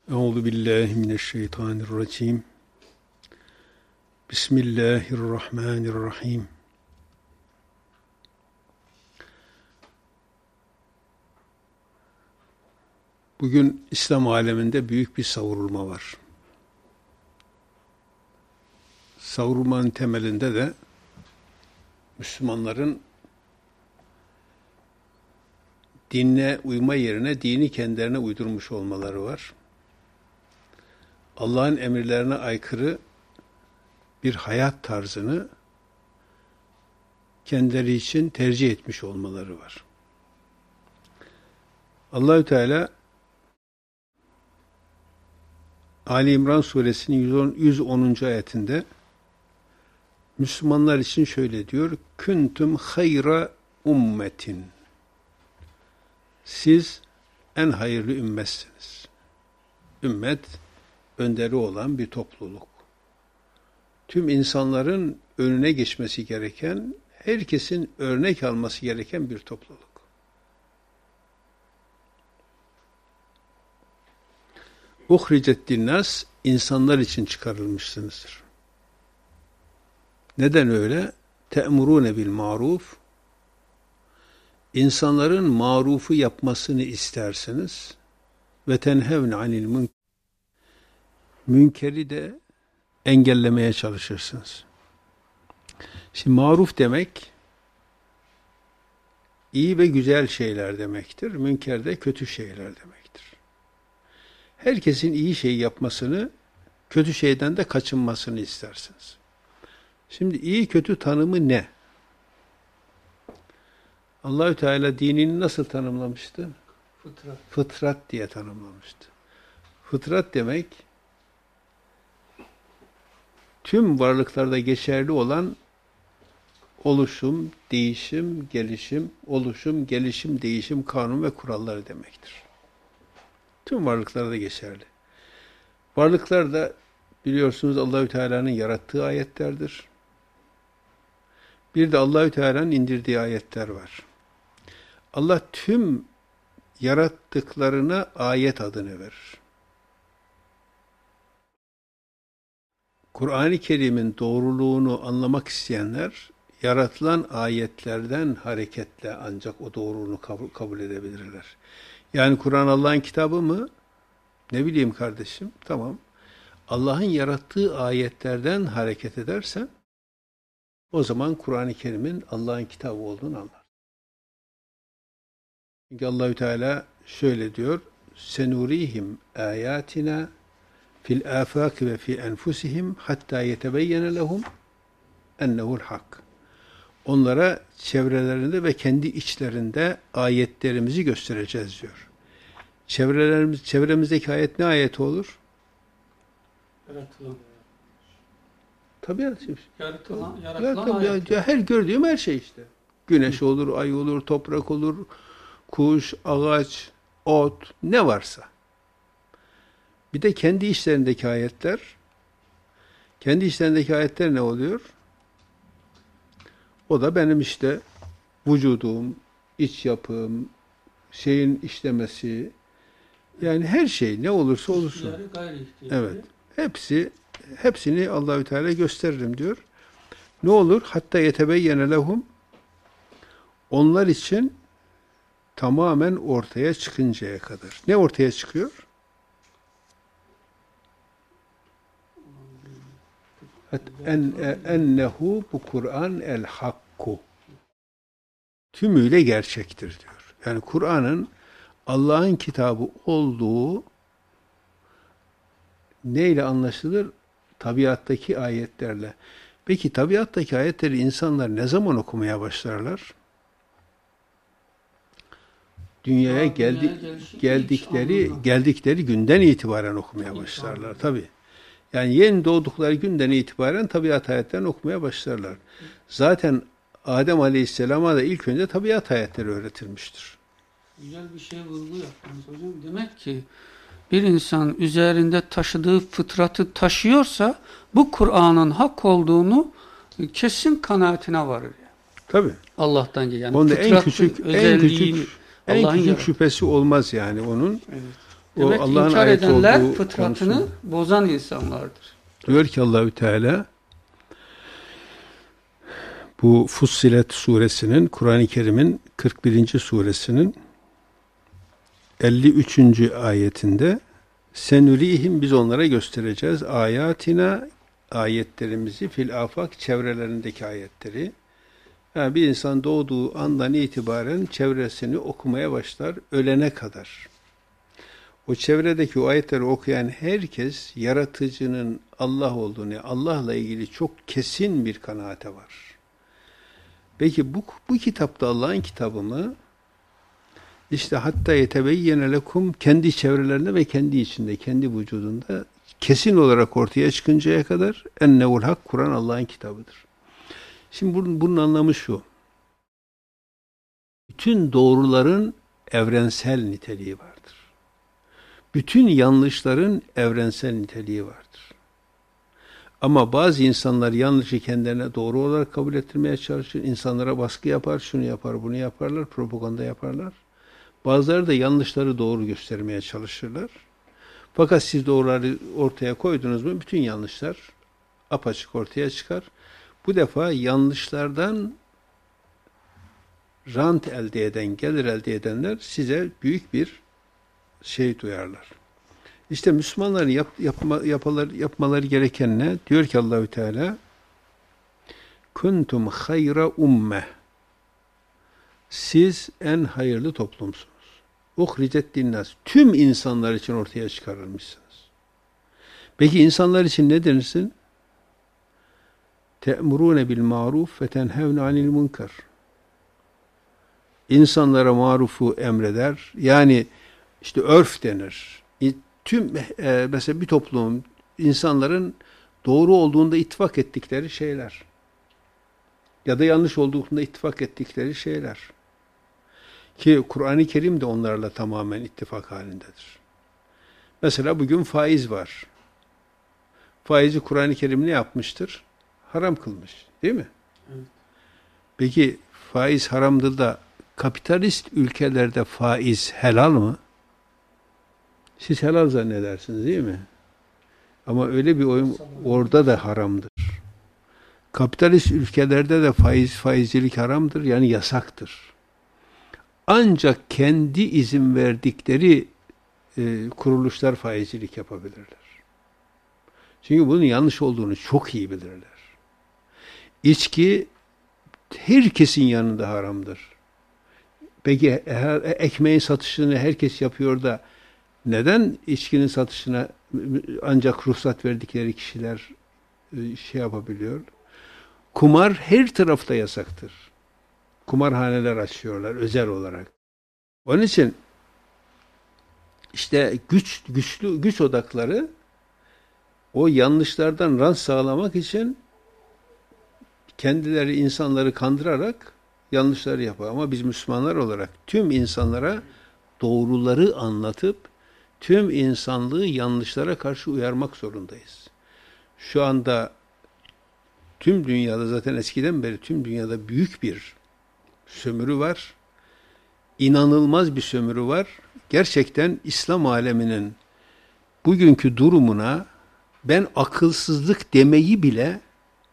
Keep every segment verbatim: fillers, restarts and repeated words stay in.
Euzu billahi mineşşeytanirracim. Bismillahirrahmanirrahim. Bugün İslam aleminde büyük bir savrulma var. Savrulmanın temelinde de Müslümanların dinine uyma yerine dini kendilerine uydurmuş olmaları var. Allah'ın emirlerine aykırı bir hayat tarzını kendileri için tercih etmiş olmaları var. Allahü Teala Ali İmran suresinin yüz onuncu ayetinde Müslümanlar için şöyle diyor: "Kuntum hayra ummetin." Siz en hayırlı ümmetsiniz. Ümmet, önderi olan bir topluluk. Tüm insanların önüne geçmesi gereken, herkesin örnek alması gereken bir topluluk. Uhricet linnas, insanlar için çıkarılmışsınızdır. Neden öyle? Te'murune bil maruf, İnsanların marufu yapmasını istersiniz ve tenhevne anil münker, münkeri de engellemeye çalışırsınız. Şimdi maruf demek iyi ve güzel şeyler demektir. Münker de kötü şeyler demektir. Herkesin iyi şey yapmasını, kötü şeyden de kaçınmasını istersiniz. Şimdi iyi kötü tanımı ne? Allahü Teala dinini nasıl tanımlamıştı? Fıtrat. Fıtrat diye tanımlamıştı. Fıtrat demek tüm varlıklarda geçerli olan oluşum, değişim, gelişim, oluşum, gelişim, değişim, kanun ve kuralları demektir. Tüm varlıklarda geçerli. Varlıklar da biliyorsunuz Allahü Teala'nın yarattığı ayetlerdir. Bir de Allahü Teala'nın indirdiği ayetler var. Allah tüm yarattıklarına ayet adını verir. Kur'an-ı Kerim'in doğruluğunu anlamak isteyenler, yaratılan ayetlerden hareketle ancak o doğruluğunu kabul, kabul edebilirler. Yani Kur'an Allah'ın kitabı mı? Ne bileyim kardeşim, tamam. Allah'ın yarattığı ayetlerden hareket edersen, o zaman Kur'an-ı Kerim'in Allah'ın kitabı olduğunu anlar. Çünkü Allahü Teala şöyle diyor: "Senurihim ayatina fil afaki ve fi enfusihim hatta yetebeyyene lehum ennehu'l hak." Onlara çevrelerinde ve kendi içlerinde ayetlerimizi göstereceğiz diyor. Çevrelerimiz, çevremizdeki ayet ne ayeti olur? Yaratılan. Tabiat. Yaratılan, Ya, yaratılan tabii, ayet. ya, her gördüğüm her şey işte. Güneş olur, ay olur, toprak olur, kuş, ağaç, ot, ne varsa. Bir de kendi işlerindeki ayetler. Kendi işlerindeki ayetler ne oluyor? O da benim işte vücudum, iç yapım, şeyin işlemesi, yani her şey ne olursa olsun. Evet. Hepsi hepsini Allahü Teala gösteririm diyor. Ne olur? Hatta yetebeyyene lehum, onlar için tamamen ortaya çıkıncaya kadar. Ne ortaya çıkıyor? En, ennehu, bu Kur'an el hakku. Tümüyle gerçektir diyor. Yani Kur'an'ın Allah'ın kitabı olduğu neyle anlaşılır? Tabiattaki ayetlerle. Peki tabiattaki ayetleri insanlar ne zaman okumaya başlarlar? Dünyaya geldi, geldikleri geldikleri günden itibaren okumaya başlarlar tabii. Yani yeni doğdukları günden itibaren tabiat ayetlerini okumaya başlarlar. Zaten Adem Aleyhisselam'a da ilk önce tabiat ayetleri öğretilmiştir. Güzel bir şey vurgu yaptınız hocam. Demek ki bir insan üzerinde taşıdığı fıtratı taşıyorsa bu Kur'an'ın hak olduğunu kesin kanaatine varır. Yani. Tabii. Allah'tan geliyor. Yani onda en küçük en küçük en küçük şüphesi olmaz yani onun. Evet. Demek ki inkar edenler fıtratını konusunda bozan insanlardır. Diyor ki Allahü Teala bu Fussilet suresinin, Kur'an-ı Kerim'in kırk birinci suresinin elli üçüncü ayetinde senürihim, biz onlara göstereceğiz ayatina, ayetlerimizi, fil afak, çevrelerindeki ayetleri. Yani bir insan doğduğu andan itibaren çevresini okumaya başlar ölene kadar. O çevredeki o ayetleri okuyan herkes yaratıcının Allah olduğunu, Allah'la ilgili çok kesin bir kanaate var. Peki bu, bu kitapta Allah'ın kitabı mı? İşte hatta yetebeyyene lekum, kendi çevrelerinde ve kendi içinde, kendi vücudunda kesin olarak ortaya çıkıncaya kadar ennevul hak, Kur'an Allah'ın kitabıdır. Şimdi bunun, bunun anlamı şu. Bütün doğruların evrensel niteliği vardır. Bütün yanlışların evrensel niteliği vardır. Ama bazı insanlar yanlışı kendilerine doğru olarak kabul ettirmeye çalışır. İnsanlara baskı yapar, şunu yapar, bunu yaparlar, propaganda yaparlar. Bazıları da yanlışları doğru göstermeye çalışırlar. Fakat siz doğruları ortaya koydunuz mu bütün yanlışlar apaçık ortaya çıkar. Bu defa yanlışlardan rant elde eden, gelir elde edenler size büyük bir şey duyarlar. İşte Müslümanların yap, yapma, yapalar, yapmaları gereken ne? Diyor ki Allahü Teala kuntum hayra ummeh, siz en hayırlı toplumsunuz. Uhricet linnas, tüm insanlar için ortaya çıkarılmışsınız. Peki insanlar için ne denirsin? Te'murune bil maruf ve tenhevne anil munkar. İnsanlara marufu emreder. Yani işte örf denir. Tüm e, mesela bir toplum, insanların doğru olduğunda ittifak ettikleri şeyler ya da yanlış olduğunda ittifak ettikleri şeyler. Ki Kur'an-ı Kerim de onlarla tamamen ittifak halindedir. Mesela bugün faiz var. Faizi Kur'an-ı Kerim ne yapmıştır? Haram kılmış. Değil mi? Evet. Peki faiz haramdır da kapitalist ülkelerde faiz helal mı? Siz helal zannedersiniz değil mi? Ama öyle bir oyun orada da haramdır. Kapitalist ülkelerde de faiz, faizcilik haramdır. Yani yasaktır. Ancak kendi izin verdikleri e, kuruluşlar faizcilik yapabilirler. Çünkü bunun yanlış olduğunu çok iyi bilirler. İçki herkesin yanında haramdır. Peki her, ekmeğin satışını herkes yapıyor da neden içkinin satışına ancak ruhsat verdikleri kişiler şey yapabiliyor? Kumar her tarafta yasaktır. Kumarhaneler açıyorlar özel olarak. Onun için işte güç güçlü güç odakları o yanlışlardan rant sağlamak için kendileri insanları kandırarak yanlışları yapıyor. Ama biz Müslümanlar olarak tüm insanlara doğruları anlatıp tüm insanlığı yanlışlara karşı uyarmak zorundayız. Şu anda tüm dünyada, zaten eskiden beri tüm dünyada büyük bir sömürü var. İnanılmaz bir sömürü var. Gerçekten İslam aleminin bugünkü durumuna ben akılsızlık demeyi bile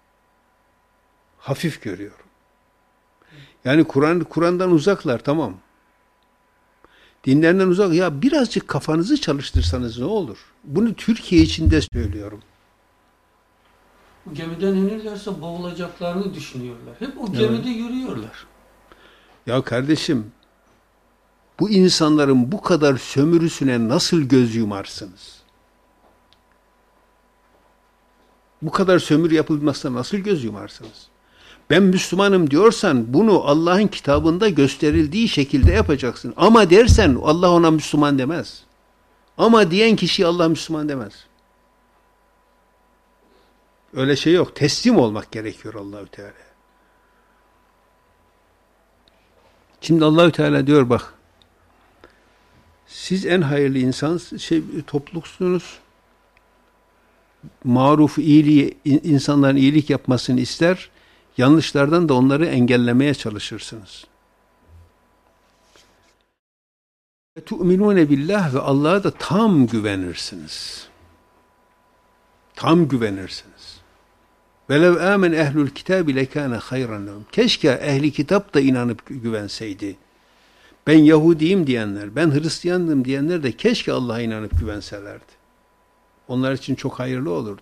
hafif görüyorum. Yani Kur'an Kur'an'dan uzaklar, tamam. Dinlerinden uzak. Ya birazcık kafanızı çalıştırsanız ne olur? Bunu Türkiye içinde söylüyorum. Gemiden inirlerse boğulacaklarını düşünüyorlar. Hep o gemide evet. Yürüyorlar. Ya kardeşim, bu insanların bu kadar sömürüsüne nasıl göz yumarsınız? Bu kadar sömürü yapılmasına nasıl göz yumarsınız? Ben Müslümanım diyorsan bunu Allah'ın kitabında gösterildiği şekilde yapacaksın. Ama dersen Allah ona Müslüman demez. Ama diyen kişi Allah Müslüman demez. Öyle şey yok. Teslim olmak gerekiyor Allahü Teala. Şimdi Allahü Teala diyor bak, siz en hayırlı insan şey topluluksunuz. Maruf iyiliği, insanların iyilik yapmasını ister. Yanlışlardan da onları engellemeye çalışırsınız. Tu'minune billah ve Allah'a da tam güvenirsiniz. Tam güvenirsiniz. Velev amen ehlul kitabi lekâne hayran lehum. Keşke ehli kitap da inanıp güvenseydi. Ben Yahudiyim diyenler, ben Hristiyanım diyenler de keşke Allah'a inanıp güvenselerdi. Onlar için çok hayırlı olurdu.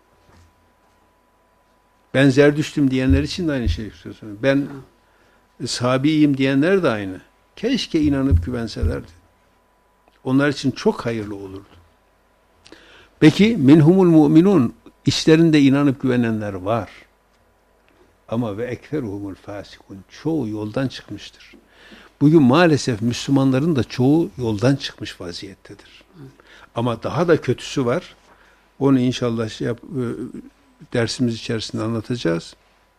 Ben Zerdüştüm diyenler için de aynı şey söylüyorum. Ben Sabi'yim diyenler de aynı. Keşke inanıp güvenselerdi. Onlar için çok hayırlı olurdu. Peki minhumul mu'minun, işlerinde inanıp güvenenler var. Ama ve ekferuhumul fasikun, çoğu yoldan çıkmıştır. Bugün maalesef Müslümanların da çoğu yoldan çıkmış vaziyettedir. Ama daha da kötüsü var. Onu inşallah şey yap, dersimiz içerisinde anlatacağız.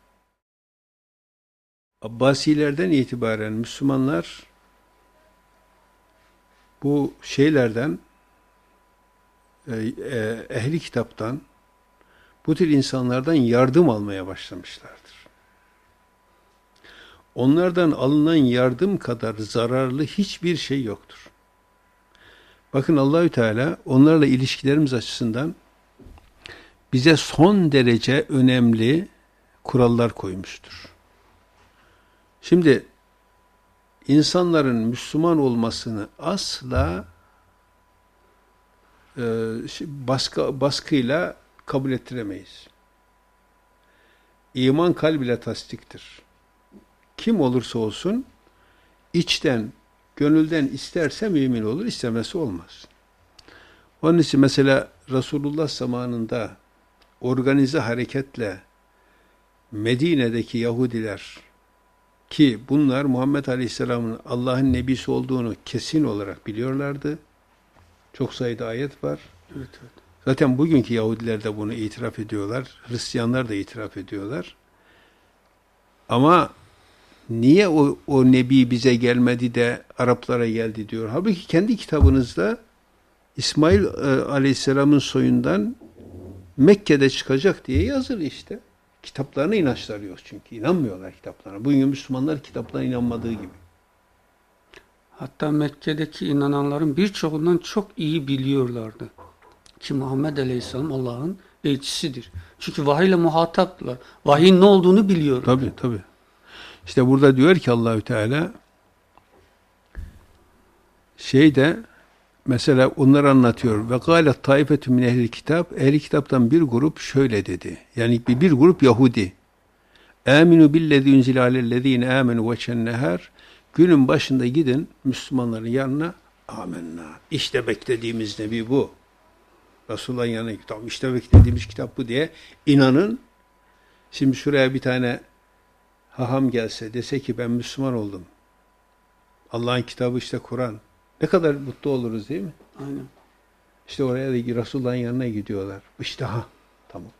Abbasilerden itibaren Müslümanlar bu şeylerden, ehli kitaptan, bu tür insanlardan yardım almaya başlamışlardır. Onlardan alınan yardım kadar zararlı hiçbir şey yoktur. Bakın Allahü Teala onlarla ilişkilerimiz açısından bize son derece önemli kurallar koymuştur. Şimdi insanların Müslüman olmasını asla e, baskı, baskıyla kabul ettiremeyiz. İman kalb ile tasdiktir. Kim olursa olsun içten, gönülden isterse mümin olur, istemesi olmaz. Onun için mesela Resulullah zamanında organize hareketle Medine'deki Yahudiler, ki bunlar Muhammed Aleyhisselam'ın Allah'ın nebisi olduğunu kesin olarak biliyorlardı. Çok sayıda ayet var. Evet, evet. Zaten bugünkü Yahudiler de bunu itiraf ediyorlar. Hristiyanlar da itiraf ediyorlar. Ama niye o, o nebi bize gelmedi de Araplara geldi diyor. Halbuki kendi kitabınızda İsmail e, Aleyhisselam'ın soyundan Mekke'de çıkacak diye yazılı işte. Kitaplarına inançları yok çünkü. İnanmıyorlar kitaplarına. Bugün Müslümanlar kitaplarına inanmadığı gibi. Hatta Mekke'deki inananların birçoğundan çok iyi biliyorlardı ki Muhammed Aleyhisselam Allah'ın elçisidir. Çünkü vahiy ile muhataplar. Vahyin ne olduğunu biliyor. Tabii tabii. İşte burada diyor ki Allahü Teala şeyde mesela onları anlatıyor. Ve gâlet taifetü min ehli kitap, ehli kitaptan bir grup şöyle dedi. Yani bir, bir grup Yahudi. Aminu billezî unzile alellezîne amenu veçen nehar. Günün başında gidin Müslümanların yanına, amenna. İşte beklediğimiz nebi bu. Resulullah'ın yanına gidin. Tamam, işte beklediğimiz kitap bu diye inanın. Şimdi şuraya bir tane haham gelse, dese ki ben Müslüman oldum. Allah'ın kitabı işte Kur'an. Ne kadar mutlu oluruz değil mi? Aynen. İşte oraya da Resulullah'ın yanına gidiyorlar. İşte ha, tamam.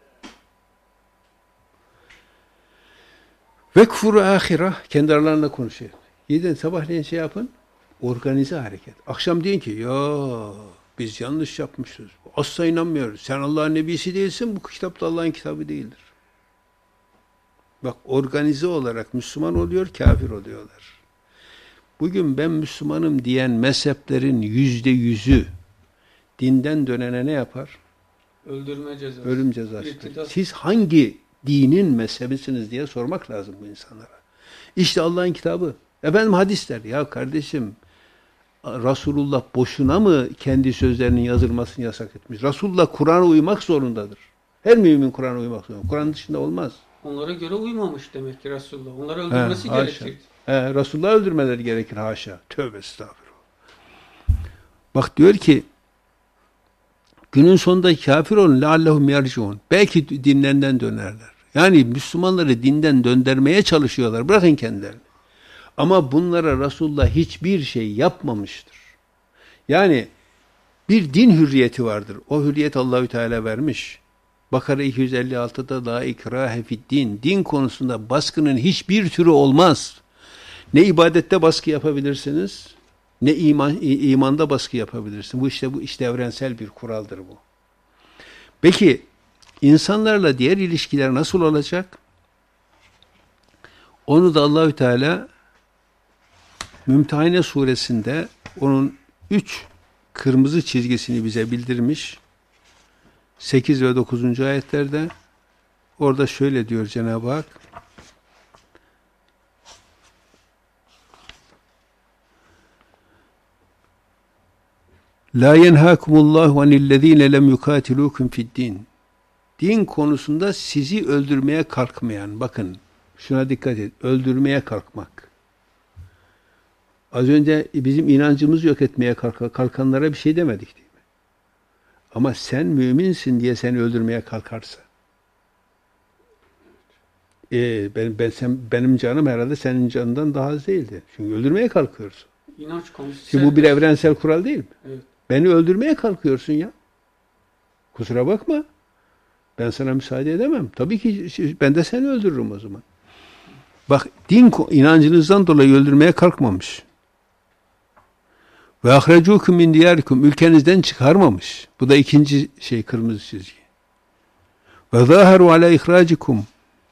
Vekfuru ahireh, kendi aralarında konuşuyor. Gidin sabahleyin şey yapın, organize hareket. Akşam deyin ki, ya biz yanlış yapmışız. Asla inanmıyoruz. Sen Allah'ın nebisi değilsin, bu kitap da Allah'ın kitabı değildir. Bak, organize olarak Müslüman oluyor, kafir oluyorlar. Bugün ben Müslümanım diyen mezheplerin yüzde yüzü dinden dönene ne yapar? Öldürme cezası. Ölüm cezası. Siz hangi dinin mezhebisiniz diye sormak lazım bu insanlara. İşte Allah'ın kitabı. Efendim hadisler. Ya kardeşim, Resulullah boşuna mı kendi sözlerinin yazılmasını yasak etmiş? Resulullah Kur'an'a uymak zorundadır. Her mümin Kur'an'a uymak zorundadır. Kur'an dışında olmaz. Onlara göre uymamış demek ki Resulullah. Onları öldürmesi gerekir. He, Resulullah'ı öldürmeleri gerekir haşa. Tövbe estağfurullah. Bak diyor ki günün sonunda kafir olun leallehum yerciun. Belki dinlerinden dönerler. Yani Müslümanları dinden döndürmeye çalışıyorlar. Bırakın kendilerini. Ama bunlara Resulullah hiçbir şey yapmamıştır. Yani bir din hürriyeti vardır. O hürriyet Allahü Teala vermiş. Bakara iki yüz elli altıda la ikrahe fi'd-din. Din konusunda baskının hiçbir türü olmaz. Ne ibadette baskı yapabilirsiniz, ne iman, imanda baskı yapabilirsiniz. Bu işte bu işte evrensel bir kuraldır bu. Peki insanlarla diğer ilişkiler nasıl olacak? Onu da Allahü Teala Mümtehine suresinde onun üç kırmızı çizgisini bize bildirmiş. sekiz ve dokuzuncu ayetlerde orada şöyle diyor Cenab-ı Hak: La yenhâkumullahu anillezîne lem yukâtilûkum fi'd-dîn. Din konusunda sizi öldürmeye kalkmayan, bakın şuna dikkat et, öldürmeye kalkmak. Az önce bizim inancımızı yok etmeye kalkanlara bir şey demedik değil mi? Ama sen müminsin diye seni öldürmeye kalkarsa, e, ben, ben sen, benim canım herhalde senin canından daha az değildi. Çünkü öldürmeye kalkıyorsun. İnanç konusu. Şimdi bu bir evrensel kural değil mi? Evet. Beni öldürmeye kalkıyorsun ya. Kusura bakma. Ben sana müsaade edemem. Tabii ki ben de seni öldürürüm o zaman. Bak, din inancınızdan dolayı öldürmeye kalkmamış. Ve ahrecukum min diyarikum, ülkenizden çıkarmamış. Bu da ikinci şey, kırmızı çizgi. Ve zaharu ala ihracikum.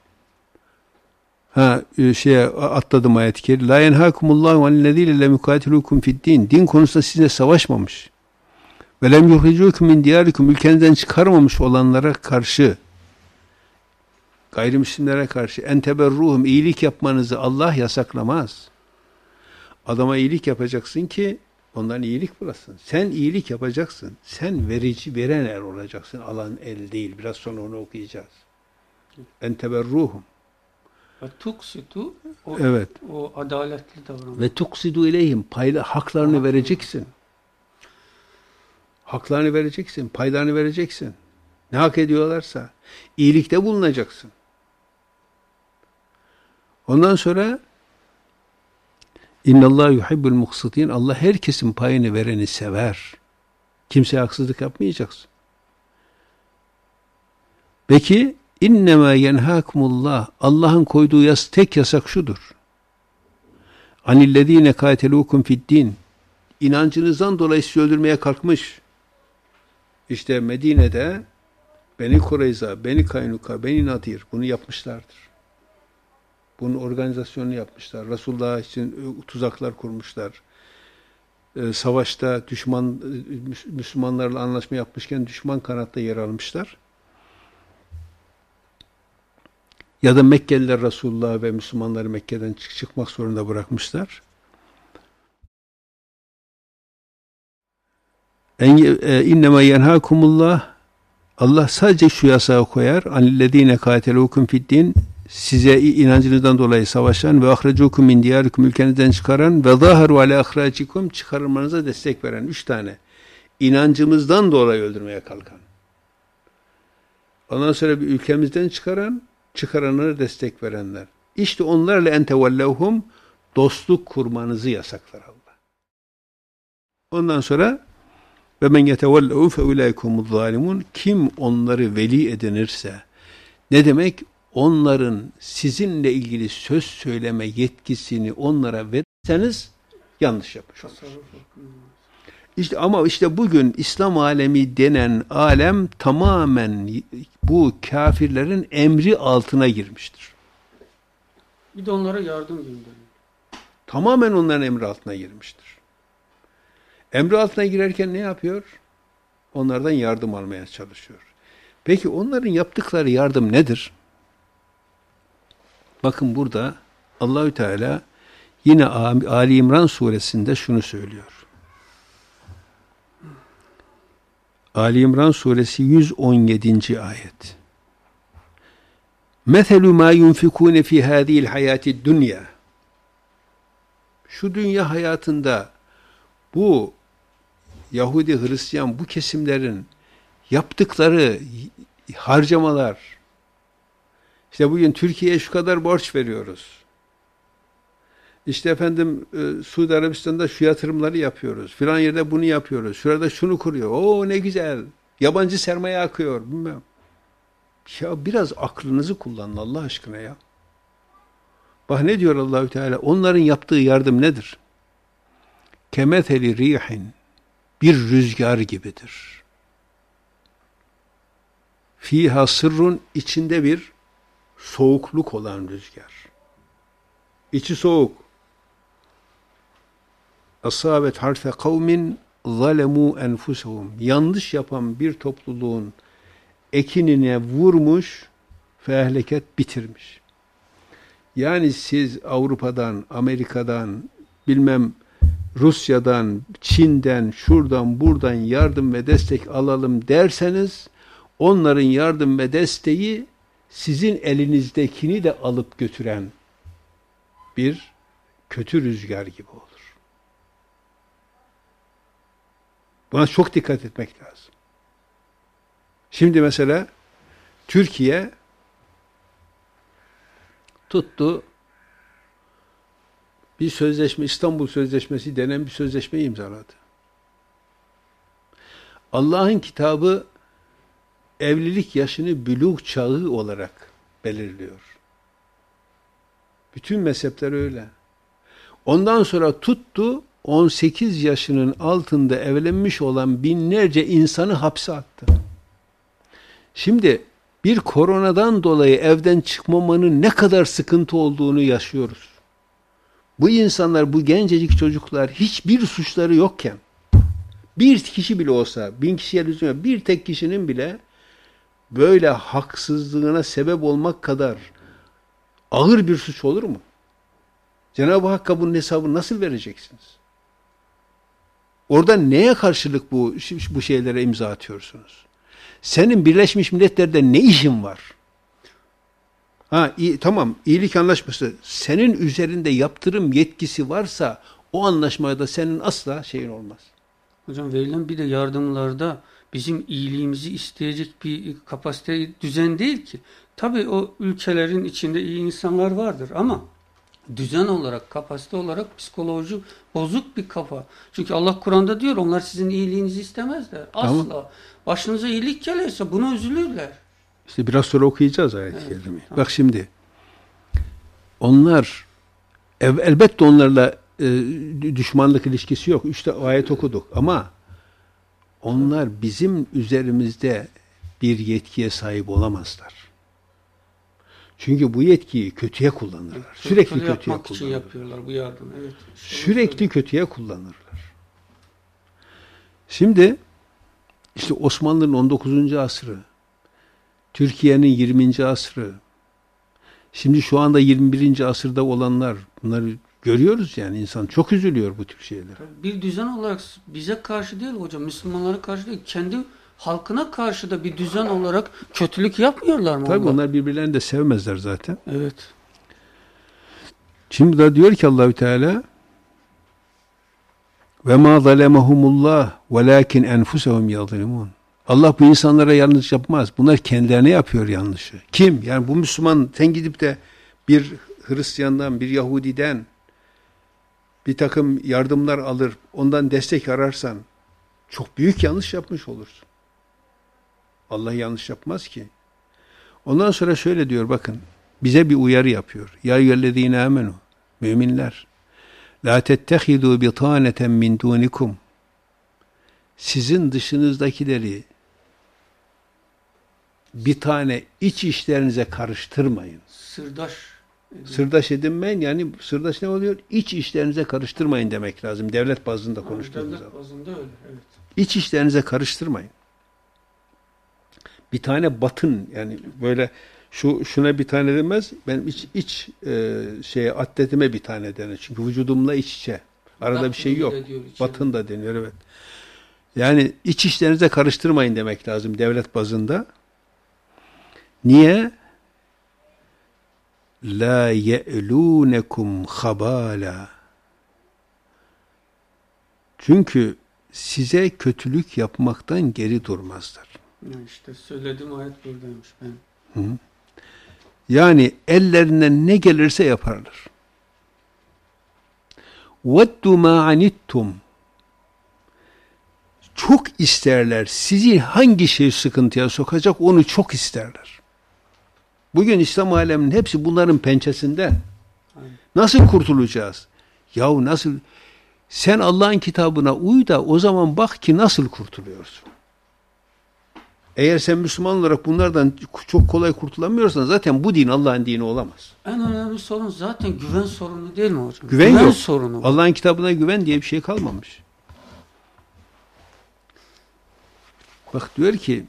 Ha şeye atladım ayet-i kerime. La yenhakumullahu anillezîne lem yukâtilûkum fi'd-dîn. Din konusunda sizinle savaşmamış. Ve lem yuhricûkum min diyarikum, ülkenizden çıkarmamış olanlara karşı, gayrimüslimlere karşı en teberruhum, iyilik yapmanızı Allah yasaklamaz. Adama iyilik yapacaksın ki ondan iyilik bulasın. Sen iyilik yapacaksın. Sen verici, veren el olacaksın. Alan el değil. Biraz sonra onu okuyacağız. En teberruhum. Ve tuksitu, o, evet. o adaletli davranış. Ve tuksidu ileyhim, payla haklarını vereceksin. Haklarını vereceksin, paylarını vereceksin. Ne hak ediyorlarsa iyilikte bulunacaksın. Ondan sonra İnnallâhu yuhibbul muksitin. Allah herkesin payını vereni sever. Kimseye haksızlık yapmayacaksın. Peki innemâ yenhâkumullah. Allah'ın koyduğu yas, tek yasak şudur. Anillezîne kâtelûkum fi'd-dîn. İnancınızdan dolayı sizi öldürmeye kalkmış. İşte Medine'de Beni Kureyza, Beni Kaynuka, Beni Nadir bunu yapmışlardır. Bunun organizasyonunu yapmışlar. Resulullah için tuzaklar kurmuşlar. Ee, savaşta düşman Müslümanlarla anlaşma yapmışken düşman kanatta yer almışlar. Ya da Mekkeliler Resulullah ve Müslümanları Mekke'den çık çıkmak zorunda bırakmışlar. İnnemâ yenhâkumullah. Allah sadece şu yasağı koyar. Anillezîne kâtelûkum fi'd-dîn. Size inancınızdan dolayı savaşan ve ahrecukum min diyarikum, ülkenizden çıkaran ve zâharu alâ ahracikum, çıkarılmanıza destek veren. Üç tane. İnancımızdan dolayı öldürmeye kalkan. Ondan sonra bir ülkemizden çıkaran, çıkaranlara destek verenler. İşte onlarla entevellevhum, dostluk kurmanızı yasaklar Allah. Ondan sonra ve men yetevellehu fe ulaikumuz zalimun. Kim onları veli edinirse, ne demek? Onların sizinle ilgili söz söyleme yetkisini onlara verirseniz yanlış yapmış olursunuz. İşte ama işte bugün İslam alemi denen alem tamamen bu kafirlerin emri altına girmiştir. Bir de onlara yardım gönderiyor. Tamamen onların emri altına girmiştir. Emri altına girerken ne yapıyor? Onlardan yardım almaya çalışıyor. Peki onların yaptıkları yardım nedir? Bakın burada Allahü Teala yine Ali İmran suresinde şunu söylüyor. Ali İmran suresi yüz on yedinci ayet. Meselu ma yunfikune fi hadihi'l hayatid dunya. Şu dünya hayatında bu Yahudi, Hristiyan bu kesimlerin yaptıkları harcamalar, işte bugün Türkiye'ye şu kadar borç veriyoruz. İşte efendim e, Suudi Arabistan'da şu yatırımları yapıyoruz. Filan yerde bunu yapıyoruz. Şurada şunu kuruyor. Oo ne güzel. Yabancı sermaye akıyor. Bilmem. Ya biraz aklınızı kullanın Allah aşkına ya. Bak ne diyor Allahü Teala? Onların yaptığı yardım nedir? Kemetheli rihin. Bir rüzgar gibidir. Fiha sırrun, içinde bir soğukluk olan rüzgar. İçi soğuk. asabet harfe kavmin zalemu enfusuhum. Yanlış yapan bir topluluğun ekinine vurmuş, fehleket bitirmiş. Yani siz Avrupa'dan, Amerika'dan, bilmem Rusya'dan, Çin'den, şuradan, buradan yardım ve destek alalım derseniz, onların yardım ve desteği sizin elinizdekini de alıp götüren bir kötü rüzgar gibi olur. Buna çok dikkat etmek lazım. Şimdi mesela Türkiye tuttu bir sözleşme, İstanbul Sözleşmesi denen bir sözleşme imzaladı. Allah'ın kitabı evlilik yaşını bülûg çağı olarak belirliyor. Bütün mezhepler öyle. Ondan sonra tuttu, on sekiz yaşının altında evlenmiş olan binlerce insanı hapse attı. Şimdi bir koronadan dolayı evden çıkmamanın ne kadar sıkıntı olduğunu yaşıyoruz. Bu insanlar, bu gencecik çocuklar hiçbir suçları yokken, bir kişi bile olsa, bin kişiye lüzum, bir tek kişinin bile böyle haksızlığına sebep olmak kadar ağır bir suç olur mu? Cenab-ı Hakk'a bunun hesabını nasıl vereceksiniz? Orada neye karşılık bu bu şeylere imza atıyorsunuz? Senin Birleşmiş Milletler'de ne işin var? Ha iyi, tamam, iyilik anlaşması. Senin üzerinde yaptırım yetkisi varsa o anlaşmada senin asla şeyin olmaz. Hocam verilen bir de yardımlarda bizim iyiliğimizi isteyecek bir kapasite, düzen değil ki. Tabii o ülkelerin içinde iyi insanlar vardır ama düzen olarak, kapasite olarak psikoloji bozuk bir kafa. Çünkü Allah Kur'an'da diyor, onlar sizin iyiliğinizi istemezler. Asla. Tamam. Başınıza iyilik gelirse buna üzülürler. İşte biraz sonra okuyacağız ayet-i evet, kerimeyi. tamam. Bak şimdi, onlar, ev, elbette onlarla e, düşmanlık ilişkisi yok. İşte ayet okuduk ama onlar bizim üzerimizde bir yetkiye sahip olamazlar. Çünkü bu yetkiyi kötüye kullanırlar. Evet, sürekli kötüye kullanırlar. Için yapıyorlar bu yardım. Evet. Sürekli öyle. Kötüye kullanırlar. Şimdi işte Osmanlı'nın on dokuzuncu asrı, Türkiye'nin yirminci asrı, şimdi şu anda yirmi birinci asırda olanlar, bunları görüyoruz yani, insan çok üzülüyor bu tür şeylere. Bir düzen olarak bize karşı değil hocam, Müslümanlara karşı değil, kendi halkına karşı da bir düzen olarak kötülük yapmıyorlar mı? Tabii onlar? onlar birbirlerini de sevmezler zaten. Evet. Şimdi de diyor ki Allahü Teala ve ma zalemehumullah velakin enfusehum yazlimun. Allah bu insanlara yanlış yapmaz. Bunlar kendilerine yapıyor yanlışı. Kim? Yani bu Müslüman, sen gidip de bir Hristiyandan, bir Yahudiden bir takım yardımlar alır, ondan destek ararsan çok büyük yanlış yapmış olursun. Allah yanlış yapmaz ki. Ondan sonra şöyle diyor, bakın, bize bir uyarı yapıyor. Ya eyyühellezine amenu, müminler, la tettehidu bitaneten min dunikum. Sizin dışınızdakileri bir tane iç işlerinize karıştırmayın. Sırdaş. Sırdaş edinmeyin, yani sırdaş ne oluyor? İç işlerinize karıştırmayın demek lazım. Devlet bazında konuştuğumuz zaman. Devlet bazında öyle, evet. İç işlerinize karıştırmayın. Bir tane batın, yani böyle şu şuna bir tane demez, benim iç iç e, şeye atletime bir tane denir. Çünkü vücudumla iç içe. Arada batın bir şey yok. Batın da deniyor, evet. Yani iç işlerinize karıştırmayın demek lazım devlet bazında. Niye? La ye'lunekum habala. Çünkü size kötülük yapmaktan geri durmazlar. Ya işte söylediğim ayet buradaymış ben. Hı. Yani ellerinden ne gelirse yaparlar. Veddu ma anittum. Çok isterler. Sizi hangi şey sıkıntıya sokacak onu çok isterler. Bugün İslam aleminin hepsi bunların pençesinde. Nasıl kurtulacağız? Yahu nasıl? Sen Allah'ın kitabına uy da o zaman bak ki nasıl kurtuluyorsun. Eğer sen Müslüman olarak bunlardan çok kolay kurtulamıyorsan zaten bu din Allah'ın dini olamaz. En önemli sorun zaten güven sorunu değil mi hocam? Güven, güven yok. Sorunu. Allah'ın kitabına güven diye bir şey kalmamış. Bak diyor ki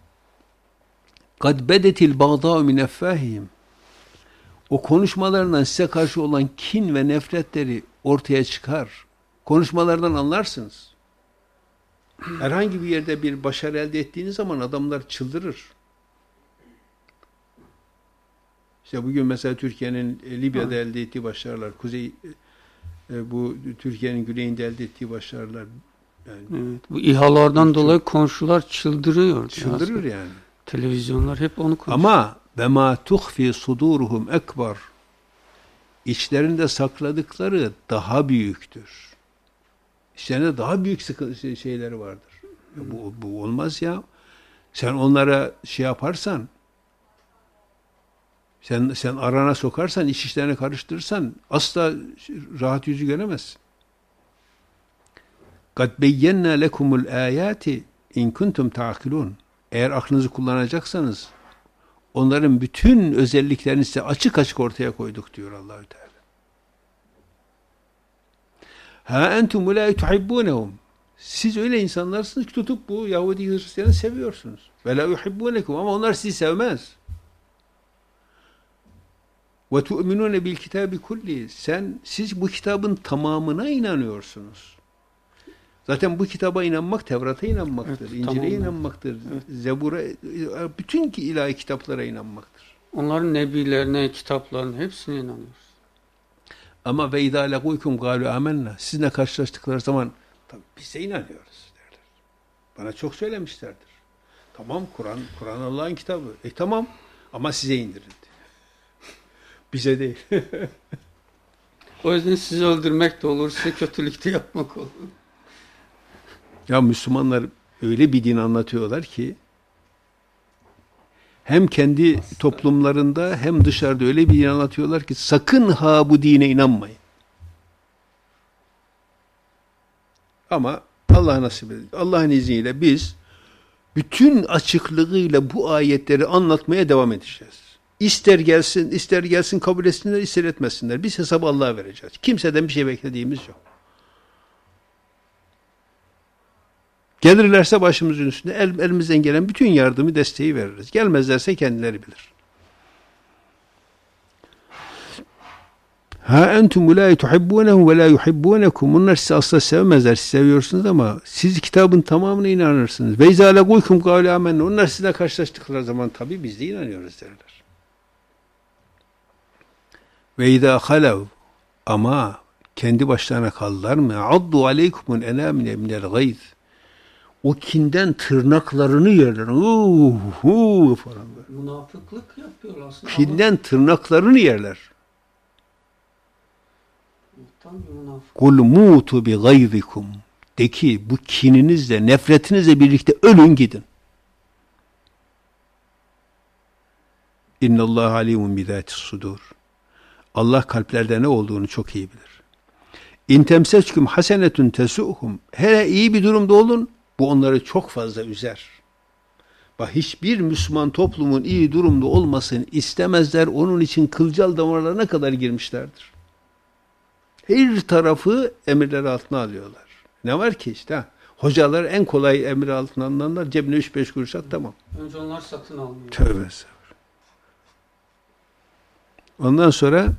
قَدْ بَدَتِ الْبَغْضَاءُ مِنْ اَفْوَاهِهِمْ O konuşmalarından size karşı olan kin ve nefretleri ortaya çıkar. Konuşmalardan anlarsınız. Herhangi bir yerde bir başarı elde ettiğiniz zaman adamlar çıldırır. İşte bugün mesela Türkiye'nin Libya'da ha. elde ettiği başarılar, Kuzey e, bu Türkiye'nin güneyinde elde ettiği başarılar. Yani evet, bu İHA'lardan dolayı komşular çıldırıyor. Çıldırır yani. yani. Televizyonlar hep onu konuşuyor. Ama ve ma tuhfi suduruhum ekber. İçlerinde sakladıkları daha büyüktür. İçlerinde daha büyük sıkıntı şeyleri vardır. Hmm. Bu, bu olmaz ya. Sen onlara şey yaparsan, sen sen arana sokarsan, iç işlerine karıştırırsan asla rahat yüzü göremezsin. قَدْ بَيَّنَّا لَكُمُ الْآيَاتِ اِنْ كُنْتُمْ تَعْقِلُونَ Eğer aklınızı kullanacaksanız onların bütün özelliklerini size açık açık ortaya koyduk diyor Allah-u Teala. Ha entum la tuhibbunhum. Siz öyle insanlarsınız ki tutup bu Yahudi Hristiyanı seviyorsunuz. Ve la yuhibbunekum ama onlar sizi sevmez. Ve tu'minune bil kitabi kulli. Sen siz bu kitabın tamamına inanıyorsunuz. Zaten bu kitaba inanmak Tevrat'a inanmaktır, evet, İncil'e inanmaktır, evet. Zebur'a, bütün ki ilahi kitaplara inanmaktır. Onların nebilerine, kitaplarına hepsine inanıyoruz. Ama ve idâ legûikum gâlu âmennâ. Sizinle karşılaştıkları zaman tabii biz de inanıyoruz derler. Bana çok söylemişlerdir. Tamam Kur'an, Kur'an Allah'ın kitabı. E tamam ama size indirildi. Bize değil. O yüzden sizi öldürmek de olur, size kötülük de yapmak olur. Ya Müslümanlar öyle bir din anlatıyorlar ki hem kendi toplumlarında hem dışarıda öyle bir din anlatıyorlar ki sakın ha bu dine inanmayın. Ama Allah nasip eder. Allah'ın izniyle biz bütün açıklığıyla bu ayetleri anlatmaya devam edeceğiz. İster gelsin, ister gelsin kabul etsinler, ister etmesinler. Biz hesabı Allah'a vereceğiz. Kimseden bir şey beklediğimiz yok. Gelirlerse başımızın üstünde el, elimizden gelen bütün yardımı, desteği veririz. Gelmezlerse kendileri bilir. Ha entum la tuhibbunehu ve la yuhibbunekum. Onlar sizi asla sevmezler. Siz seviyorsunuz ama siz kitabın tamamına inanırsınız. Ve izâ legûikum gâlu âmennâ. Onlar sizinle karşılaştıkları zaman tabii biz de inanıyoruz derler. Ve izâ halev. Ama kendi başlarına kaldılar mı? Addu aleykumun enâmine minel gayz. O kinden tırnaklarını yerler. Uuu falan böyle. Münafıklık yapıyor aslında. Kinden ama tırnaklarını yerler. Kul mutu bi gayzikum. De ki bu kininizle, nefretinizle birlikte ölün gidin. İnnallâhe alîmun bi zâtis sudur. Allah kalplerde ne olduğunu çok iyi bilir. İn temsesküm hasenetun tesu'hum. Hele iyi bir durumda olun. Bu onları çok fazla üzer. Bak hiçbir Müslüman toplumun iyi durumda olmasını istemezler. Onun için kılcal damarlarına kadar girmişlerdir. Her tarafı emirler altına alıyorlar. Ne var ki işte? Hocalar en kolay emir altına alınanlar cebine üç beş kuruş at tamam. Önce onlar satın alıyor. Tövbe estağfurullah. Ondan sonra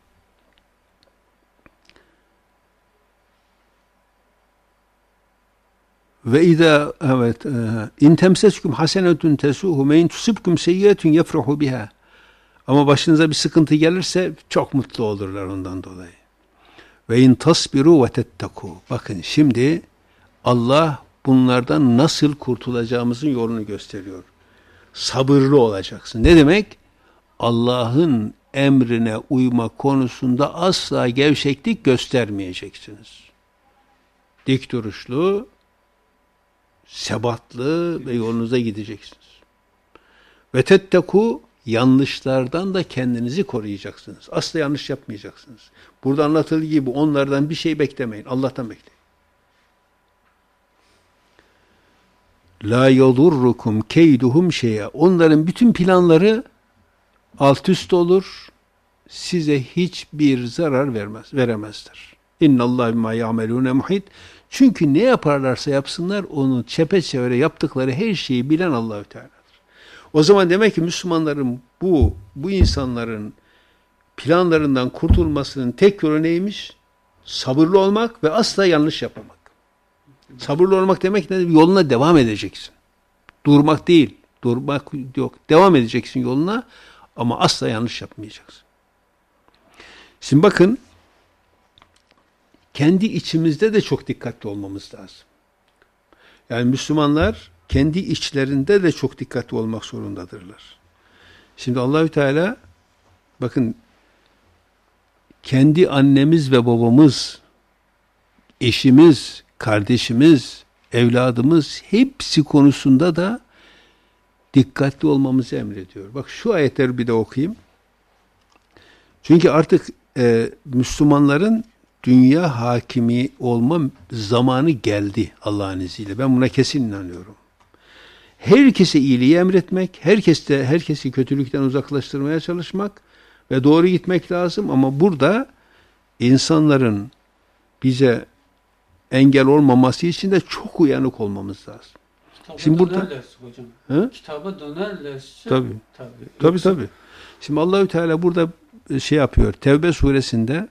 ve izâ evet in temseskum hasenetun tesuhu ve in tusibkum seyyiatun yefrahu biha. Ama başınıza bir sıkıntı gelirse çok mutlu olurlar ondan dolayı. Ve in tasbiru ve tetteku. Bakın şimdi Allah bunlardan nasıl kurtulacağımızın yolunu gösteriyor. Sabırlı olacaksın. Ne demek? Allah'ın emrine uyma konusunda asla gevşeklik göstermeyeceksiniz. Dik duruşlu, sebatlı ve yolunuza gideceksiniz. Ve tetteku, yanlışlardan da kendinizi koruyacaksınız. Asla yanlış yapmayacaksınız. Burada anlatıldığı gibi onlardan bir şey beklemeyin. Allah'tan bekleyin. La yadurrukum keyduhum şey'a. Onların bütün planları alt üst olur. Size hiçbir zarar vermez, veremezler. İnnallâhe bimâ ya'melûne muhit. Çünkü ne yaparlarsa yapsınlar onu çepeçevre yaptıkları her şeyi bilen Allahü Teala'dır. O zaman demek ki Müslümanların bu bu insanların planlarından kurtulmasının tek yolu neymiş? Sabırlı olmak ve asla yanlış yapmamak. Sabırlı olmak demek ne? Yoluna devam edeceksin. Durmak değil. Durmak yok. Devam edeceksin yoluna ama asla yanlış yapmayacaksın. Şimdi bakın, kendi içimizde de çok dikkatli olmamız lazım. Yani Müslümanlar kendi içlerinde de çok dikkatli olmak zorundadırlar. Şimdi Allahü Teala bakın, kendi annemiz ve babamız, eşimiz, kardeşimiz, evladımız hepsi konusunda da dikkatli olmamızı emrediyor. Bak şu ayetleri bir de okuyayım. Çünkü artık e, Müslümanların dünya hakimi olma zamanı geldi Allah'ın izniyle. Ben buna kesin inanıyorum. Herkese iyiliği emretmek, herkeste herkesi kötülükten uzaklaştırmaya çalışmak ve doğru gitmek lazım ama burada insanların bize engel olmaması için de çok uyanık olmamız lazım. Kitaba Şimdi burada hocam. He? Kitaba dönerlerse tabii. Tabii. Tabii tabii. Şimdi Allahü Teala burada şey yapıyor. Tevbe suresinde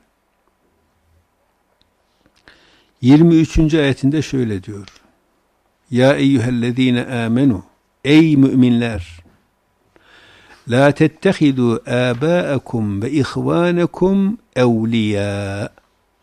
yirmi üçüncü ayetinde şöyle diyor. Ya eyyühellezine amenu. Ey müminler. La tettehidu âbâekum ve ihvânekum evliyâ.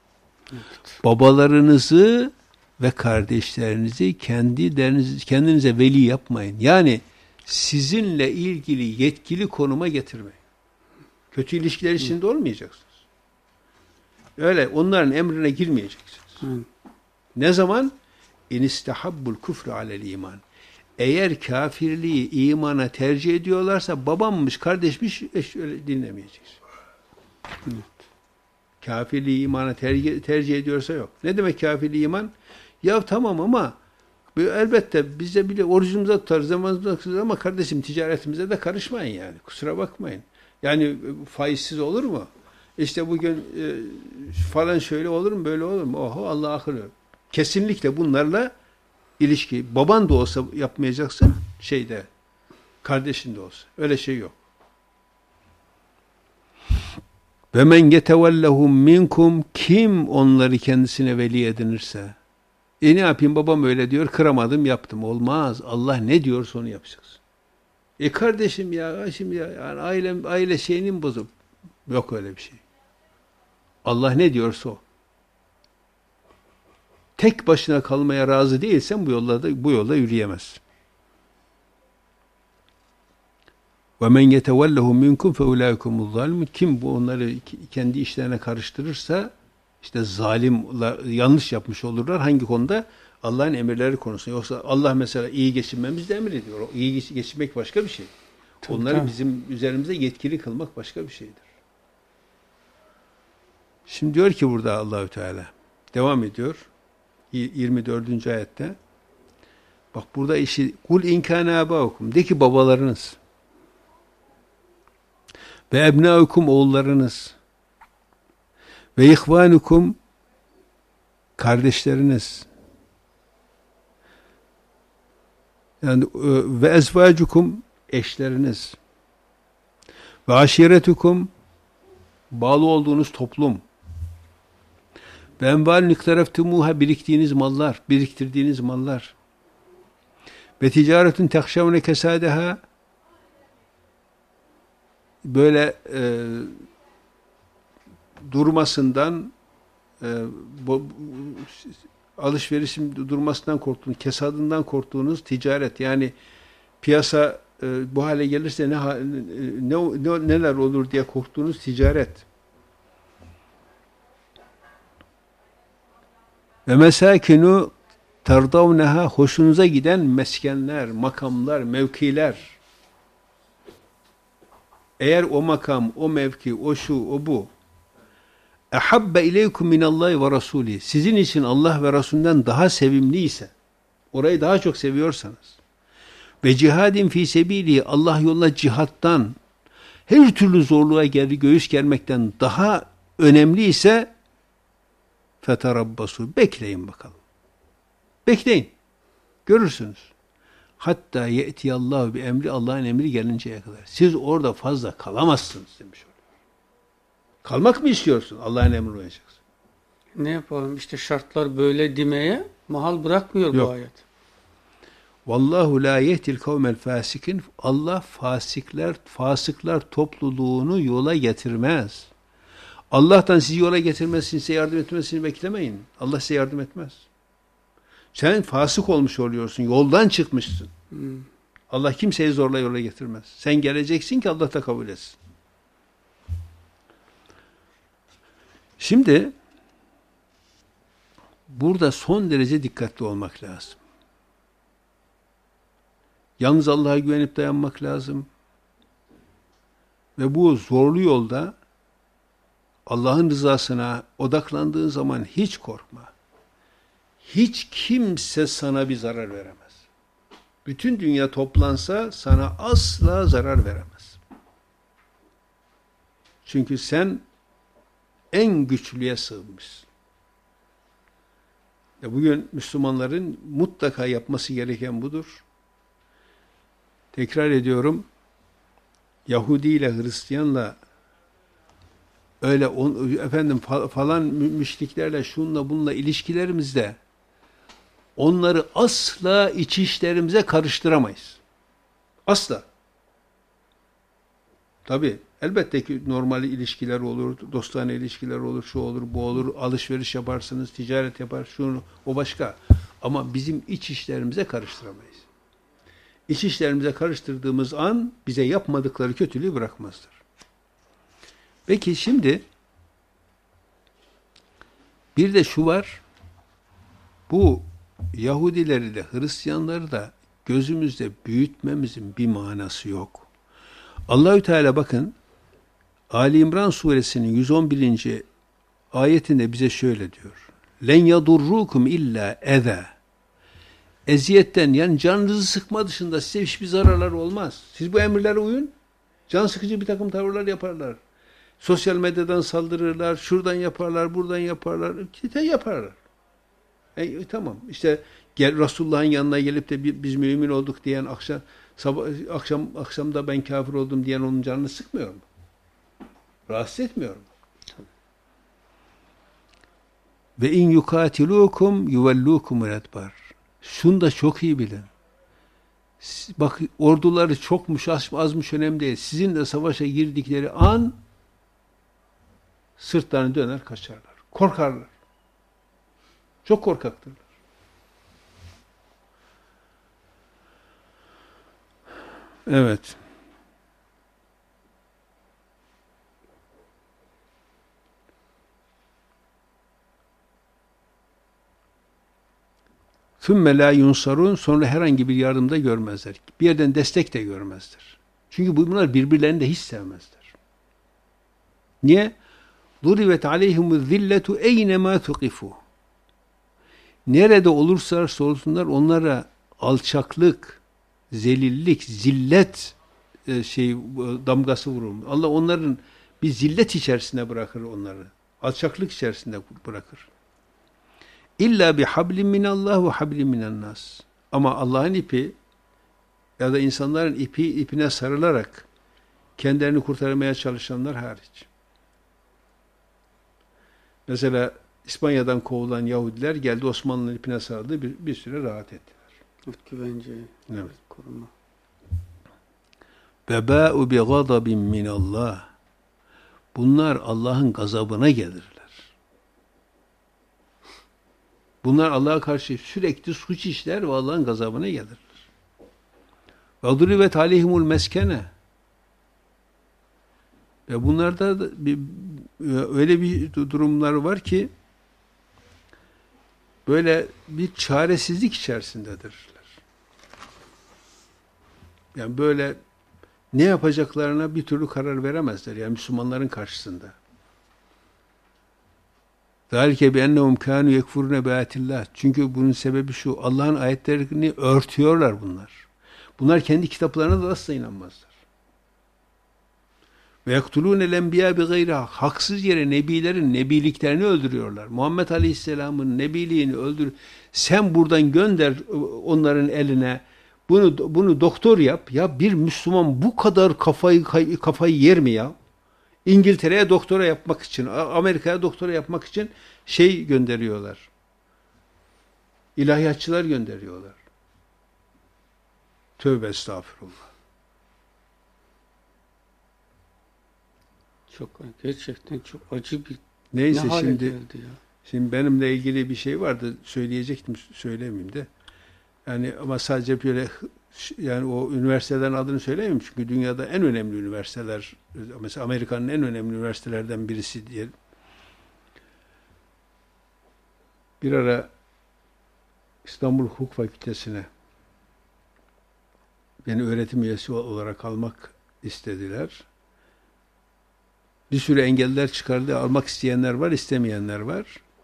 Babalarınızı ve kardeşlerinizi kendi kendinize veli yapmayın. Yani sizinle ilgili yetkili konuma getirmeyin. Kötü ilişkiler içinde olmayacaksınız. Öyle onların emrine girmeyeceksiniz. Hı. Ne zaman? İnistahabbul küfrü alel iman. Eğer kafirliği imana tercih ediyorlarsa babammış, kardeşmiş öyle dinlemeyeceksin. Hı. Kafirliği imana tercih, tercih ediyorsa yok. Ne demek kafirliği iman? Ya tamam ama elbette biz de bile orucumuza tutarız, zamanımıza tutarız ama kardeşim ticaretimize de karışmayın yani. Kusura bakmayın. Yani faizsiz olur mu? İşte bugün e, falan şöyle olur mu, böyle olur mu? Oho Allah akıl. Kesinlikle bunlarla ilişki. Baban da olsa yapmayacaksın şeyde. Kardeşin de olsa. Öyle şey yok. Ve men yetevellehum minkum, kim onları kendisine veli edinirse. E ne yapayım, babam öyle diyor, kıramadım, yaptım. Olmaz. Allah ne diyorsa onu yapacaksın. E kardeşim ya, şimdi ya, yani ailem, aile şeyini mi bozup? Yok öyle bir şey. Allah ne diyorsa o. Tek başına kalmaya razı değilsen bu yolda da, bu yolda yürüyemezsin. Ve men yetevellehu minkum fe ulaikumuz zalimun. Kim bu onları kendi işlerine karıştırırsa işte zalim, yanlış yapmış olurlar. Hangi konuda? Allah'ın emirleri konusunda. Yoksa Allah mesela iyi geçinmemizi de emrediyor. O iyi geçinmek başka bir şey. Tabii, onları tabii. bizim üzerimize yetkili kılmak başka bir şeydir. Şimdi diyor ki burada Allahü Teala devam ediyor. yirmi dördüncü ayette. Bak burada işi kul inkâne âbâukum, de ki babalarınız ve ebnâukum, oğullarınız ve ihvânukum, kardeşleriniz, yani ve ezvâcukum, eşleriniz ve aşiretukum, bağlı olduğunuz toplum ve envâlün iktereftumuha, biriktiğiniz mallar, biriktirdiğiniz mallar ve ticaretun tekşevne kesâdeha, böyle e, durmasından e, bu, alışverişin durmasından korktuğunuz, kesadından korktuğunuz ticaret, yani piyasa e, bu hale gelirse ne, ne, ne neler olur diye korktuğunuz ticaret ve mesâkinu tardavneha, hoşunuza giden meskenler, makamlar, mevkiler. Eğer o makam, o mevki, o şu, o bu ehabbe ileykum minallahi ve rasûlih, sizin için Allah ve Resulünden daha sevimli ise, orayı daha çok seviyorsanız, ve cihadin fi sebili, Allah yoluna cihattan, her türlü zorluğa geri göğüs germekten daha önemli ise feterabbasu, bekleyin bakalım. Bekleyin. Görürsünüz. Hatta ye'tiyallahu bi emri, Allah'ın emri gelinceye kadar. Siz orada fazla kalamazsınız demiş oluyor. Kalmak mı istiyorsun? Allah'ın emrine uyacaksın. Ne yapalım? İşte şartlar böyle demeye mahal bırakmıyor Yok. bu ayet. Vallahu la yehdil kavmel fasikin. Allah fasikler, fasıklar topluluğunu yola getirmez. Allah'tan sizi yola getirmesini, size yardım etmesini beklemeyin. Allah size yardım etmez. Sen fasık olmuş oluyorsun, yoldan çıkmışsın. Hmm. Allah kimseyi zorla yola getirmez. Sen geleceksin ki Allah da kabul etsin. Şimdi burada son derece dikkatli olmak lazım. Yalnız Allah'a güvenip dayanmak lazım. Ve bu zorlu yolda Allah'ın rızasına odaklandığın zaman hiç korkma. Hiç kimse sana bir zarar veremez. Bütün dünya toplansa sana asla zarar veremez. Çünkü sen en güçlüye sığınmışsın. Ya bugün Müslümanların mutlaka yapması gereken budur. Tekrar ediyorum, Yahudi ile Hristiyanla öyle on, efendim falan müşriklerle şunla bununla ilişkilerimizde onları asla iç işlerimize karıştıramayız. Asla. Tabii elbette ki normal ilişkiler olur, dostane ilişkiler olur, şu olur, bu olur, alışveriş yaparsınız, ticaret yapar, şunu, o başka. Ama bizim iç işlerimize karıştıramayız. İç işlerimize karıştırdığımız an bize yapmadıkları kötülüğü bırakmazlar. Peki şimdi bir de şu var, bu Yahudileri de Hristiyanları da gözümüzde büyütmemizin bir manası yok. Allahü Teala bakın Ali İmran suresinin yüz on birinci ayetinde bize şöyle diyor. Len yadurrukum illa eza. Eziyetten, yani canınızı sıkma dışında size hiçbir zararlar olmaz. Siz bu emirlere uyun. Can sıkıcı bir takım tavırlar yaparlar. Sosyal medyadan saldırırlar, şuradan yaparlar, buradan yaparlar. Kitap yaparlar. E, tamam. İşte gel Resulullah'ın yanına gelip de biz mümin olduk diyen akşam sabah, akşam akşamda ben kafir oldum diyen onun canını sıkmıyor mu? Rahatsız etmiyor mu? Ve in yukatilukum yuvellukumul edbar. Şunu da çok iyi bilin. Bak orduları çokmuş azmış önemli değil. Sizinle savaşa girdikleri an sırtlarını döner kaçarlar. Korkarlar. Çok korkaktırlar. Evet. ثُمَّ لَا يُنْصَرُونَ. Sonra herhangi bir yardımda görmezler. Bir yerden destek de görmezler. Çünkü bunlar birbirlerini de hiç sevmezler. Niye? ضُرِبَتْ عَلَيْهِمُ الذِّلَّةُ اَيْنَمَا ثُقِفُوا. Nerede olursa olsunlar onlara alçaklık, zelillik, zillet şey damgası vurur. Allah onların bir zillet içerisine bırakır onları. Alçaklık içerisinde bırakır. İlla bi hablin minallah ve hablin minennas. Ama Allah'ın ipi ya da insanların ipi ipine sarılarak kendilerini kurtarmaya çalışanlar hariç. Mesela İspanya'dan kovulan Yahudiler geldi Osmanlı'nın ipine sarıldı, bir, bir süre rahat ettiler. Güvence, evet. koruma. Ve ba'u bi gadabin minallah. Bunlar Allah'ın gazabına gelirler. Bunlar Allah'a karşı sürekli suç işler ve Allah'ın gazabına gelirler. Ve durivet aleyhimul meskene. Ve bunlarda da bir, öyle bir durumlar var ki böyle bir çaresizlik içerisindedirler. Yani böyle ne yapacaklarına bir türlü karar veremezler. Yani Müslümanların karşısında. ذَلِكَ بِأَنَّهُمْ كَانُوا يَكْفُرُونَ بِآيَاتِ اللّٰهِ. Çünkü bunun sebebi şu, Allah'ın ayetlerini örtüyorlar bunlar. Bunlar kendi kitaplarına da asla inanmazlar. Ve yaktulûnel enbiyâ bi gayri hak. Haksız yere nebilerin nebiliklerini öldürüyorlar. Muhammed Aleyhisselam'ın nebiliğini öldür. Sen buradan gönder onların eline. Bunu bunu doktor yap. Ya bir Müslüman bu kadar kafayı kafayı yer mi ya? İngiltere'ye doktora yapmak için, Amerika'ya doktora yapmak için şey gönderiyorlar. İlahiyatçılar gönderiyorlar. Tövbe estağfurullah. Çok gerçekten çok acı bir Neyse ne şimdi ya. Şimdi benimle ilgili bir şey vardı, söyleyecektim, söylemeyeyim de. Yani ama sadece böyle, yani o üniversitelerin adını söyleyeyim çünkü dünyada en önemli üniversiteler, mesela Amerika'nın en önemli üniversitelerden birisi diyelim. Bir ara İstanbul Hukuk Fakültesi'ne beni öğretim üyesi olarak almak istediler. Bir sürü engeller çıkardı. Almak isteyenler var, istemeyenler var.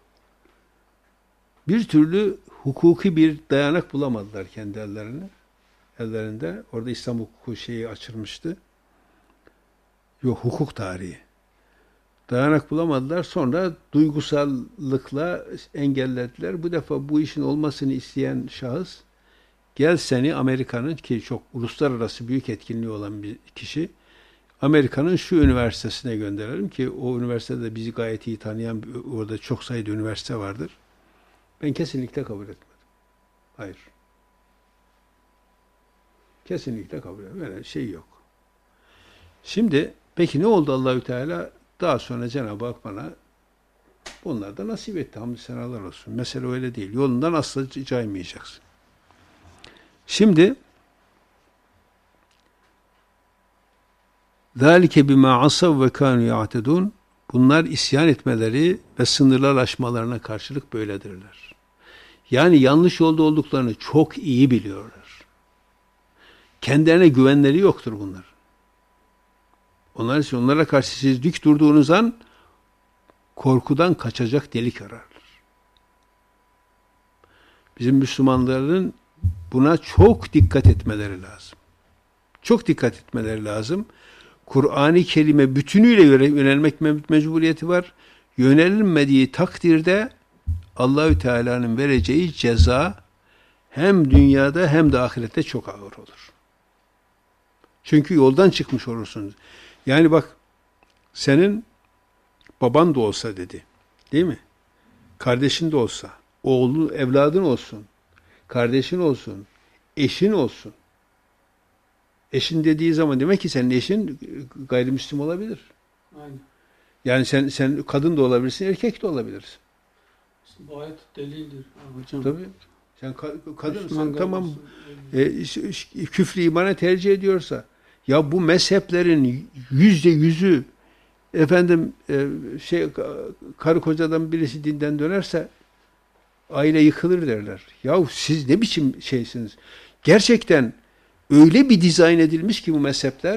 Bir türlü hukuki bir dayanak bulamadılar kendi ellerine. Ellerinde. Orada İstanbul Hukuku şeyi açılmıştı. Yok, hukuk tarihi. Dayanak bulamadılar. Sonra duygusallıkla engellediler. Bu defa bu işin olmasını isteyen şahıs, gel seni Amerika'nın, ki çok uluslararası büyük etkinliği olan bir kişi, Amerika'nın şu üniversitesine gönderelim ki o üniversitede bizi gayet iyi tanıyan, orada çok sayıda üniversite vardır. Ben kesinlikle kabul etmedim. Hayır. Kesinlikle kabul etmedim. Böyle şey yok. Şimdi peki ne oldu Allahü Teala? Daha sonra Cenab-ı Hak bana bunlar da nasip etti. Hamdü senalar olsun. Mesele öyle değil. Yolundan asla caymayacaksın. Şimdi ذَٰلِكَ بِمَا عَصَوْا وَكَانُوا يَعْتَدُونَ. Bunlar isyan etmeleri ve sınırlar aşmalarına karşılık böyledirler. Yani yanlış yolda olduklarını çok iyi biliyorlar. Kendilerine güvenleri yoktur bunlar. Onlar için onlara karşı siz dik durduğunuz an korkudan kaçacak delik ararlar. Bizim Müslümanların buna çok dikkat etmeleri lazım. Çok dikkat etmeleri lazım. Kur'an-ı Kerim'e bütünüyle yönelmek mecburiyeti var. Yönelilmediği takdirde Allahü Teala'nın vereceği ceza hem dünyada hem de ahirette çok ağır olur. Çünkü yoldan çıkmış olursunuz. Yani bak, senin baban da olsa dedi, değil mi? Kardeşin de olsa, oğlun, evladın olsun, kardeşin olsun, eşin olsun. Eşin dediği zaman demek ki senin eşin gayrimüslim olabilir. Aynen. Yani sen sen kadın da olabilirsin, erkek de olabilirsin. İşte bu ayet delildir hocam. Tabii. Sen ka- kadınsan tamam, e, küfrü imana tercih ediyorsa, ya bu mezheplerin yüzde yüzü efendim e, şey karı kocadan birisi dinden dönerse aile yıkılır derler. Ya siz ne biçim şeysiniz? Gerçekten öyle bir dizayn edilmiş ki bu mezhepler,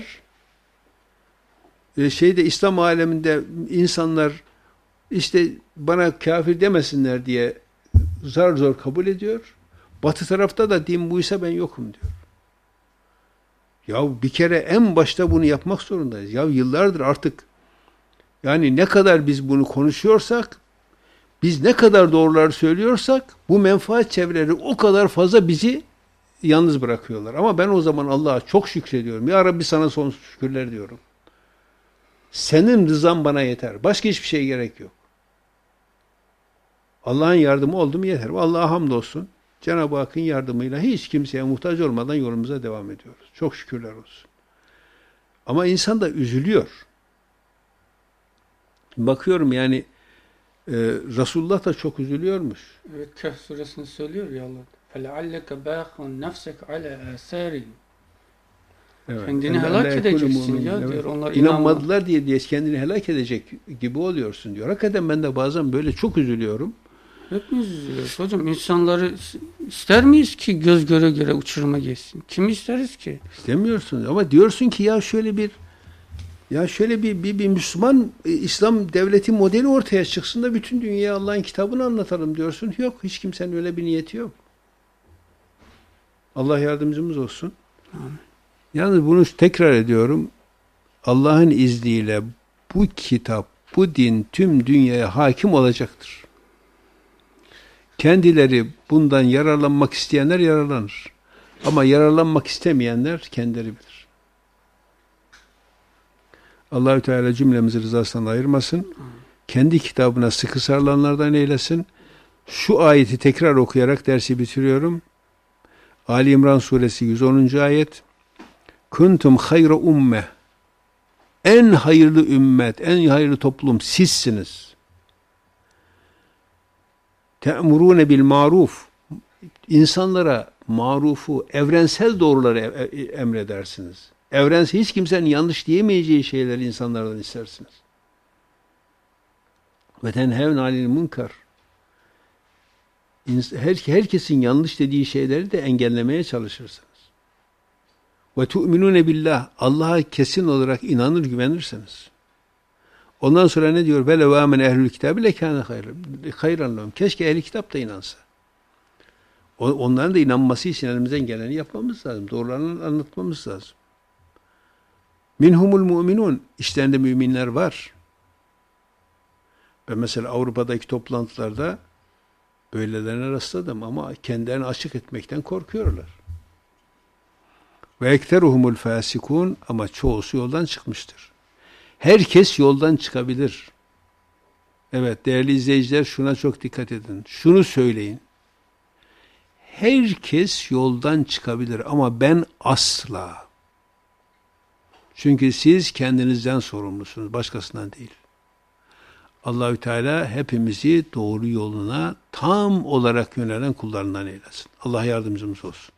e, şeyde İslam aleminde insanlar işte bana kafir demesinler diye zar zor kabul ediyor. Batı tarafta da din buysa ben yokum diyor. Ya bir kere en başta bunu yapmak zorundayız. Ya yıllardır artık, yani ne kadar biz bunu konuşuyorsak, biz ne kadar doğruları söylüyorsak, bu menfaat çevreleri o kadar fazla bizi yalnız bırakıyorlar. Ama ben o zaman Allah'a çok şükrediyorum. Ya Rabbi sana sonsuz şükürler diyorum. Senin rızan bana yeter. Başka hiçbir şey gerek yok. Allah'ın yardımı oldu mu yeter. Allah'a hamdolsun. Cenab-ı Hakk'ın yardımıyla hiç kimseye muhtaç olmadan yolumuza devam ediyoruz. Çok şükürler olsun. Ama insan da üzülüyor. Bakıyorum yani e, Resulullah da çok üzülüyormuş. Evet, Kehf suresini söylüyor ya Allah. فَلَعَلَّكَ بَاخٌ نَفْسَكَ عَلَى آثَارِهِمْ. Evet. Kendini helak edeceksin ya evet. diyor. Onlar İnanmadılar diye, diye kendini helak edecek gibi oluyorsun diyor. Hakikaten ben de bazen böyle çok üzülüyorum. Hepimiz üzülüyoruz. Hocam insanları ister miyiz ki göz göre göre uçuruma geçsin? Kim isteriz ki? İstemiyorsun ama diyorsun ki ya şöyle bir ya şöyle bir bir, bir Müslüman İslam devleti modeli ortaya çıksın da bütün dünyaya Allah'ın kitabını anlatalım diyorsun. Yok, hiç kimsenin öyle bir niyeti yok. Allah yardımcımız olsun. Amin. Yalnız bunu tekrar ediyorum. Allah'ın izniyle bu kitap, bu din tüm dünyaya hakim olacaktır. Kendileri bundan yararlanmak isteyenler yararlanır. Ama yararlanmak istemeyenler kendileri bilir. Allahü Teala cümlemizi rızasından ayırmasın. Kendi kitabına sıkı sarılanlardan eylesin. Şu ayeti tekrar okuyarak dersi bitiriyorum. Ali İmran suresi yüz onuncu ayet. Kuntum hayra ummeh. En hayırlı ümmet, en hayırlı toplum sizsiniz. Te'murune bil maruf. İnsanlara marufu, evrensel doğruları emredersiniz. Evrensel, hiç kimsenin yanlış diyemeyeceği şeyleri insanlardan istersiniz. Ve tenhevne anil munkar. Her, herkesin yanlış dediği şeyleri de engellemeye çalışırsınız. Ve tu'minune billah. Allah'a kesin olarak inanır, güvenirsiniz. Ondan sonra ne diyor? Ve levamen ehlül kitabı lekâne hayran lehum. Keşke ehli kitap da inansa. Onların da inanması için elimizden geleni yapmamız lazım. Doğrularını anlatmamız lazım. Minhumul mu'minun. İşlerinde müminler var. Ben mesela Avrupa'daki toplantılarda böylelerine rastladım ama kendilerini açık etmekten korkuyorlar. Ve ekteruhumul fasikun, ama çoğusu yoldan çıkmıştır. Herkes yoldan çıkabilir. Evet değerli izleyiciler, şuna çok dikkat edin. Şunu söyleyin. Herkes yoldan çıkabilir ama ben asla. Çünkü siz kendinizden sorumlusunuz, başkasından değil. Allahü Teala hepimizi doğru yoluna tam olarak yönelen kullarından eylesin. Allah yardımcımız olsun.